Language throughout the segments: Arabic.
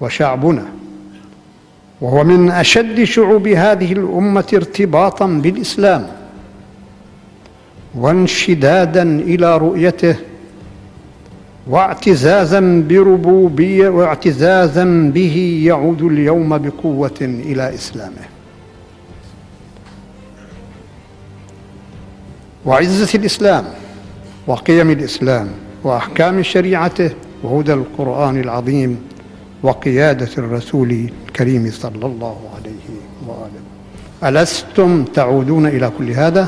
وشعبنا، وهو من أشد شعوب هذه الأمة ارتباطاً بالإسلام وانشداداً إلى رؤيته واعتزازاً بربوبية واعتزازاً به، يعود اليوم بقوة إلى إسلامه وعزة الإسلام وقيم الإسلام وأحكام شريعته وهدى القرآن العظيم وقيادة الرسول الكريم صلى الله عليه وآله. ألستم تعودون إلى كل هذا؟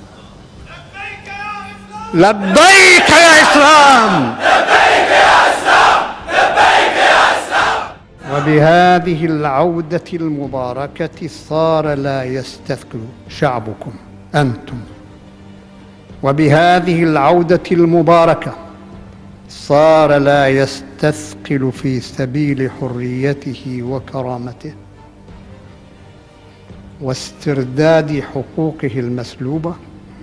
لبيك يا إسلام، لبيك يا إسلام، لبيك يا إسلام. وبهذه العودة المباركة صار لا يستثقل شعبكم أنتم، وبهذه العودة المباركة صار لا يستثقل في سبيل حريته وكرامته واسترداد حقوقه المسلوبة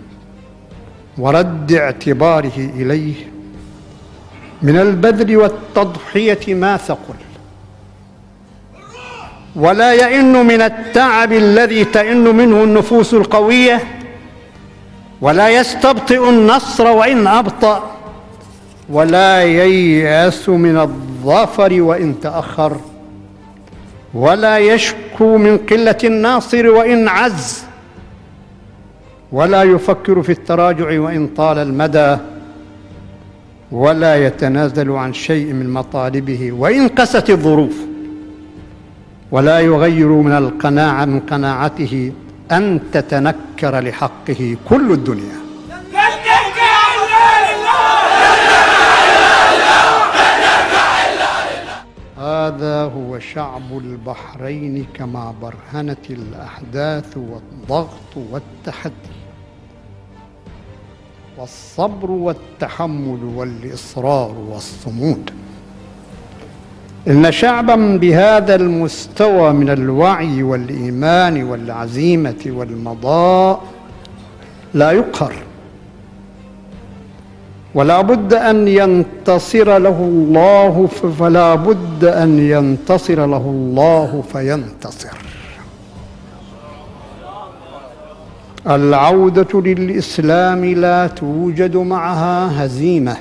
ورد اعتباره إليه من البذل والتضحية ما ثقل، ولا يئن من التعب الذي تئن منه النفوس القوية، ولا يستبطئ النصر وإن أبطأ، ولا ييأس من الظفر وإن تأخر، ولا يشكو من قلة الناصر وإن عز، ولا يفكر في التراجع وإن طال المدى، ولا يتنازل عن شيء من مطالبه وإن قست الظروف، ولا يغير من قناعته أن تتنكر لحقه كل الدنيا. هذا هو شعب البحرين كما برهنت الأحداث والضغط والتحدي والصبر والتحمل والإصرار والصمود. إن شعباً بهذا المستوى من الوعي والإيمان والعزيمة والمضاء لا يقهر، ولا بد أن ينتصر له الله، فلا بد أن ينتصر له الله فينتصر. العودة للإسلام لا توجد معها هزيمة،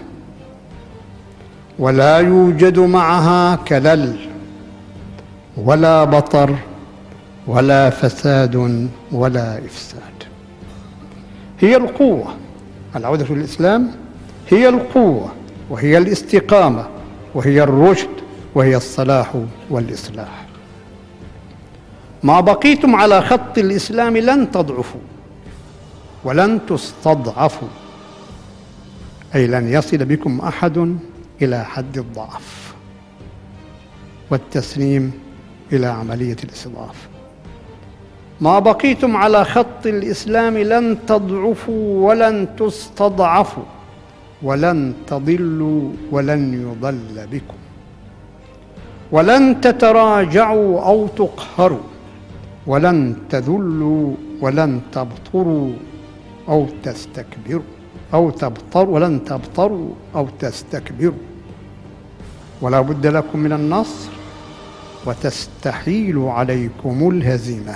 ولا يوجد معها كلل ولا بطر ولا فساد ولا إفساد. هي القوة، العودة للإسلام هي القوة وهي الاستقامة وهي الرشد وهي الصلاح والإصلاح. ما بقيتم على خط الإسلام لن تضعفوا ولن تستضعفوا، أي لن يصل بكم أحد إلى حد الضعف والتسليم إلى عملية الاستضعاف. ما بقيتم على خط الإسلام لن تضعفوا ولن تستضعفوا ولن تضلوا ولن يضل بكم، ولن تتراجعوا أو تقهروا، ولن تذلوا ولن تبطروا أو تستكبروا ولن تبطروا أو تستكبروا. ولا بد لكم من النصر وتستحيل عليكم الهزيمة.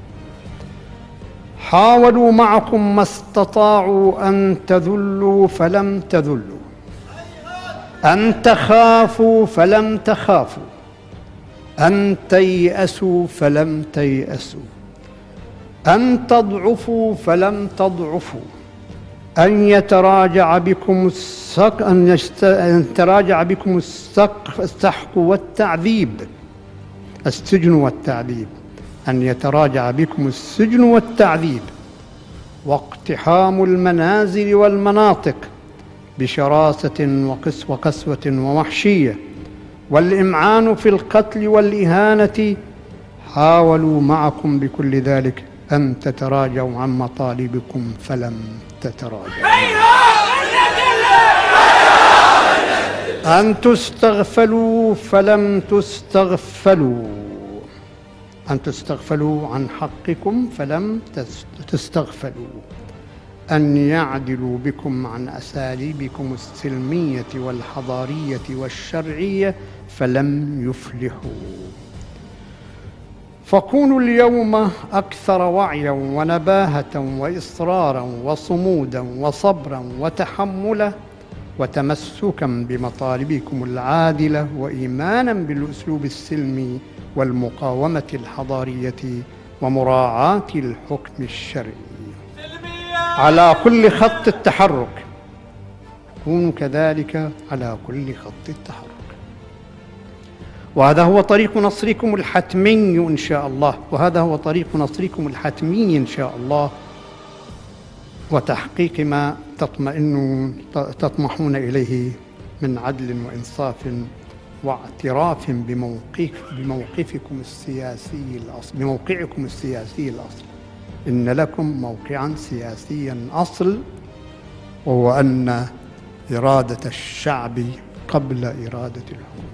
حاولوا معكم ما استطاعوا أن تذلوا فلم تذلوا، أن تخافوا فلم تخافوا، أن تيأسوا فلم تيأسوا، أن تضعفوا فلم تضعفوا، أن يتراجع بكم السحق والتعذيب، السجن والتعذيب، أن يتراجع بكم السجن والتعذيب واقتحام المنازل والمناطق بشراسة وقسوة ووحشية والإمعان في القتل والإهانة. حاولوا معكم بكل ذلك أن تتراجعوا عن مطالبكم فلم تتراجعوا، أن تستغفلوا فلم تستغفلوا، أن تستغفلوا عن حقكم فلم تستغفلوا، أن يعدلوا بكم عن أساليبكم السلمية والحضارية والشرعية فلم يفلحوا. فكونوا اليوم أكثر وعيا ونباهة وإصرارا وصمودا وصبرا وتحملا وتمسكا بمطالبكم العادلة وإيمانا بالأسلوب السلمي والمقاومة الحضارية ومراعاة الحكم الشرعي على كل خط التحرك. كونوا كذلك على كل خط التحرك، وهذا هو طريق نصركم الحتمي إن شاء الله، وهذا هو طريق نصركم الحتمي إن شاء الله، وتحقيق ما تطمحون إليه من عدل وإنصاف واعتراف بموقعكم السياسي الأصل. إن لكم موقعا سياسيا أصل، وهو أن إرادة الشعب قبل إرادة الحكومة.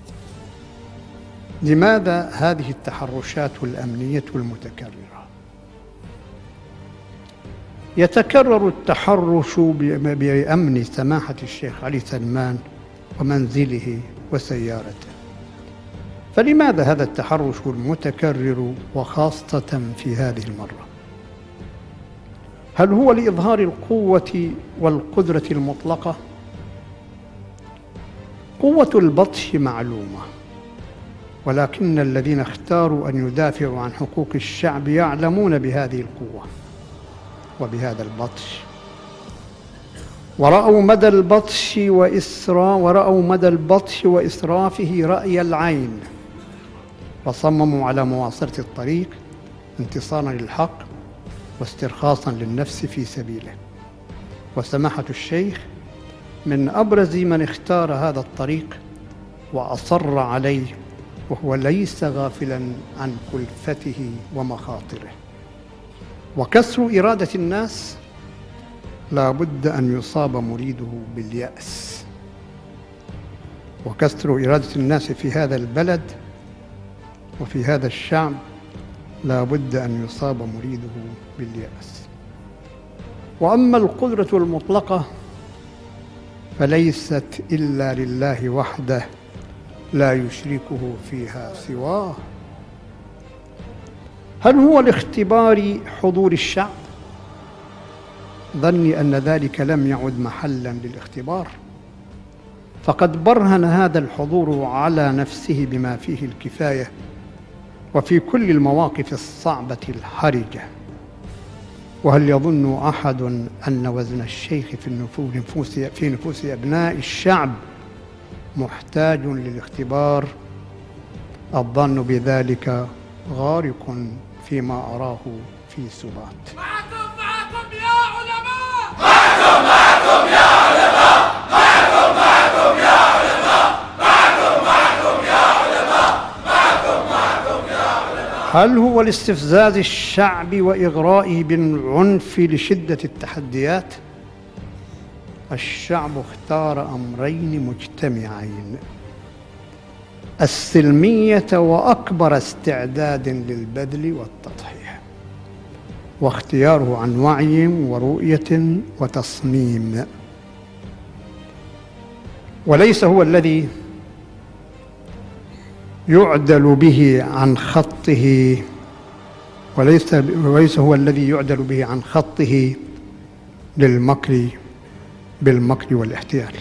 لماذا هذه التحرشات الأمنية المتكررة؟ يتكرر التحرش بأمن سماحة الشيخ علي سلمان ومنزله وسيارته. فلماذا هذا التحرش المتكرر وخاصة في هذه المرة؟ هل هو لإظهار القوة والقدرة المطلقة؟ قوة البطش معلومة، ولكن الذين اختاروا أن يدافعوا عن حقوق الشعب يعلمون بهذه القوة وبهذا البطش، ورأوا مدى البطش وإسرافه رأي العين، وصمموا على مواصلة الطريق انتصارا للحق واسترخاصا للنفس في سبيله. وسماحة الشيخ من أبرز من اختار هذا الطريق وأصر عليه، وهو ليس غافلا عن كلفته ومخاطره. وكسر إرادة الناس لا بد أن يصاب مريده باليأس، وكسر إرادة الناس في هذا البلد وفي هذا الشعب لا بد أن يصاب مريده باليأس. وأما القدرة المطلقة فليست إلا لله وحده لا يشركه فيها سواه. هل هو لاختبار حضور الشعب؟ ظني أن ذلك لم يعد محلا للاختبار، فقد برهن هذا الحضور على نفسه بما فيه الكفاية وفي كل المواقف الصعبة الحرجة. وهل يظن أحد أن وزن الشيخ في نفوس أبناء الشعب محتاج للاختبار؟ الظن بذلك غارق فيما أراه في سبات. معكم يا علماء، معكم يا علماء، معكم يا علماء، معكم يا علماء، معكم يا علماء. هل هو لاستفزاز الشعب وإغرائه بالعنف لشدة التحديات؟ الشعب اختار أمرين مجتمعين: السلمية وأكبر استعداد للبذل والتضحية، واختياره عن وعي ورؤية وتصميم، وليس هو الذي يعدل به عن خطه وليس هو الذي يعدل به عن خطه للمكر بالمكر والاحتيال.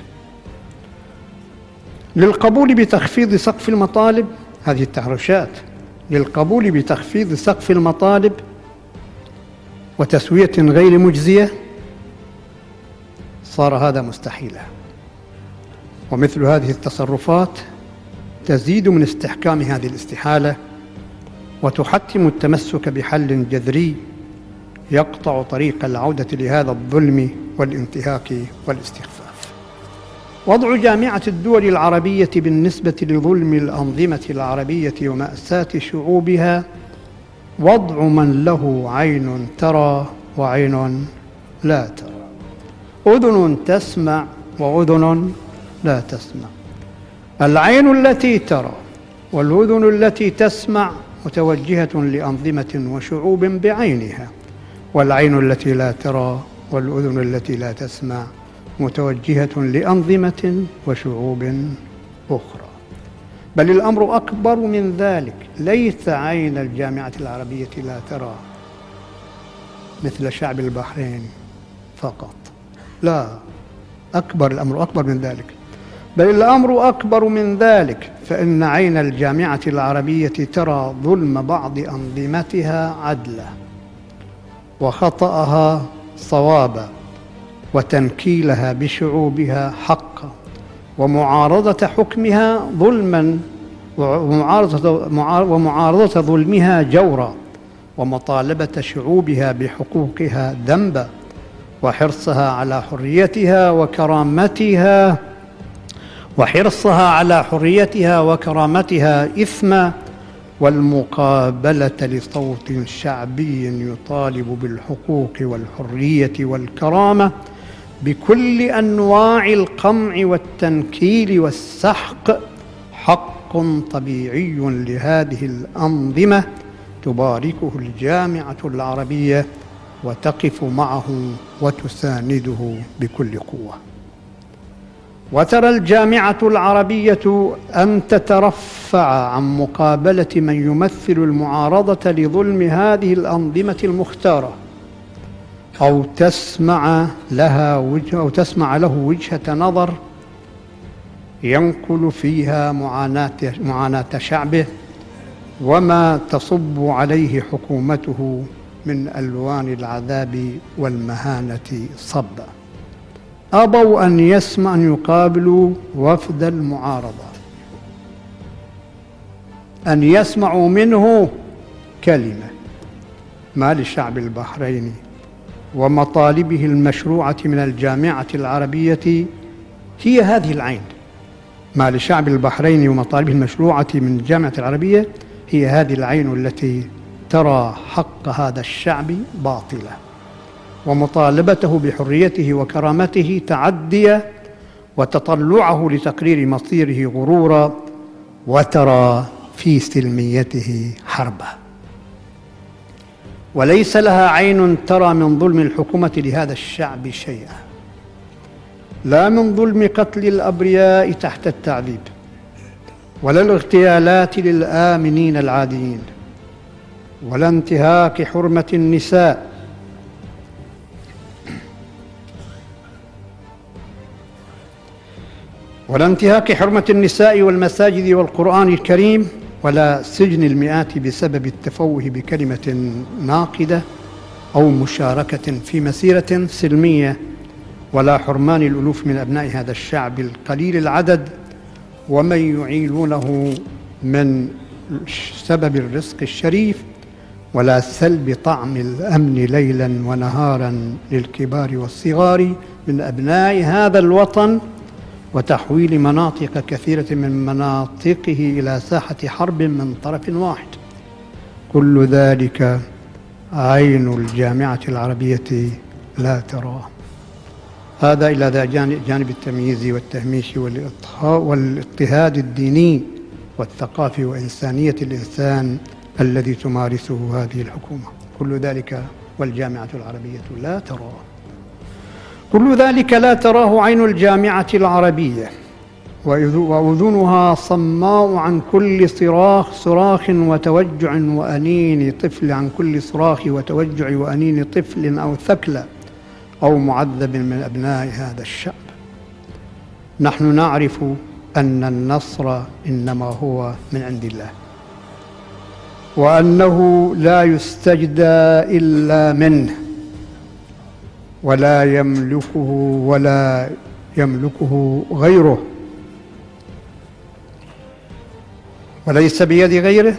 للقبول بتخفيض سقف المطالب، هذه التحرشات للقبول بتخفيض سقف المطالب وتسوية غير مجزية، صار هذا مستحيلا. ومثل هذه التصرفات تزيد من استحكام هذه الاستحالة وتحتم التمسك بحل جذري يقطع طريق العودة لهذا الظلم والانتهاك والاستخفاف. وضع جامعة الدول العربية بالنسبة لظلم الأنظمة العربية ومأساة شعوبها وضع من له عين ترى وعين لا ترى، أذن تسمع وأذن لا تسمع. العين التي ترى والأذن التي تسمع متوجهة لأنظمة وشعوب بعينها، والعين التي لا ترى والأذن التي لا تسمع متوجهة لأنظمة وشعوب أخرى. بل الأمر أكبر من ذلك. ليس عين الجامعة العربية لا ترى مثل شعب البحرين فقط، لا، الأمر أكبر من ذلك، بل الأمر أكبر من ذلك، فإن عين الجامعة العربية ترى ظلم بعض أنظمتها عدلا، وخطأها صوابا، وتنكيلها بشعوبها حقا، ومعارضة حكمها ظلما، ومعارضة ظلمها جورا، ومطالبة شعوبها بحقوقها ذنبا، وحرصها على حريتها وكرامتها إثما، والمقابلة لصوت شعبي يطالب بالحقوق والحرية والكرامة بكل أنواع القمع والتنكيل والسحق حق طبيعي لهذه الأنظمة تباركه الجامعة العربية وتقف معه وتسانده بكل قوة. وترى الجامعة العربية أن تترفع عن مقابلة من يمثل المعارضة لظلم هذه الأنظمة المختارة، أو تسمع له وجهة نظر ينقل فيها معاناة شعبه وما تصب عليه حكومته من ألوان العذاب والمهانة صبا. أبوا أن يقابلوا وفد المعارضة، أن يسمعوا منه كلمة ما للشعب البحريني ومطالبه المشروعة من الجامعة العربية هي هذه العين. ما لشعب البحرين ومطالبه المشروعة من الجامعة العربية هي هذه العين التي ترى حق هذا الشعب باطلا، ومطالبته بحريته وكرامته تعدية، وتطلعه لتقرير مصيره غرورا، وترى في سلميته حربا. وليس لها عين ترى من ظلم الحكومة لهذا الشعب شيئا، لا من ظلم قتل الأبرياء تحت التعذيب، ولا الاغتيالات للآمنين العاديين، ولا انتهاك حرمة النساء، والمساجد والقرآن الكريم، ولا سجن المئات بسبب التفوه بكلمة ناقدة أو مشاركة في مسيرة سلمية، ولا حرمان الألوف من أبناء هذا الشعب القليل العدد ومن يعيلونه من سبب الرزق الشريف، ولا سلب طعم الأمن ليلا ونهارا للكبار والصغار من أبناء هذا الوطن، وتحويل مناطق كثيرة من مناطقه إلى ساحة حرب من طرف واحد. كل ذلك عين الجامعة العربية لا تراه. هذا إلى ذا جانب التمييز والتهميش والاضطهاد الديني والثقافي وإنسانية الإنسان الذي تمارسه هذه الحكومة. كل ذلك والجامعة العربية لا تراه. كل ذلك لا تراه عين الجامعة العربية، وأذنها صماء عن كل صراخ وتوجع وأنين طفل، عن كل صراخ وتوجع وأنين طفل أو ثكلى أو معذب من أبناء هذا الشعب. نحن نعرف أن النصر إنما هو من عند الله، وأنه لا يستجدى إلا منه، ولا يملكه غيره، وليس بيد غيره،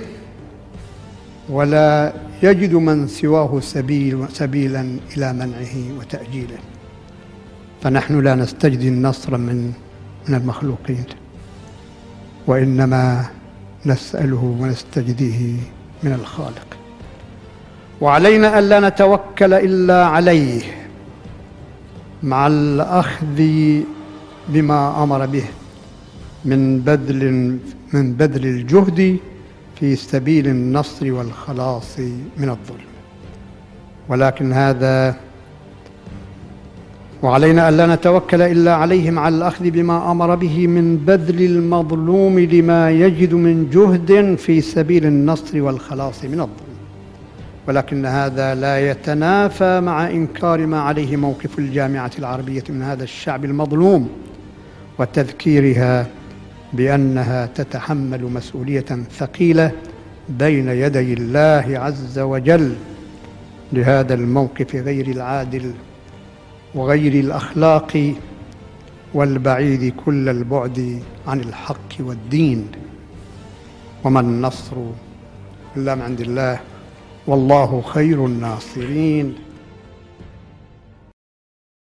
ولا يجد من سواه سبيلا إلى منعه وتأجيله. فنحن لا نستجدي النصر من المخلوقين، وإنما نسأله ونستجديه من الخالق. وعلينا ألا نتوكل إلا عليه، مع الأخذ بما أمر به من بذل الجهد في سبيل النصر والخلاص من الظلم. ولكن هذا وعلينا ألا نتوكل إلا عليه مع الأخذ بما أمر به من بذل المظلوم لما يجد من جهد في سبيل النصر والخلاص من الظلم، ولكن هذا لا يتنافى مع إنكار ما عليه موقف الجامعة العربية من هذا الشعب المظلوم، وتذكيرها بأنها تتحمل مسؤولية ثقيلة بين يدي الله عز وجل لهذا الموقف غير العادل وغير الأخلاق والبعيد كل البعد عن الحق والدين. وما النصر إلا من عند الله والله خير الناصرين.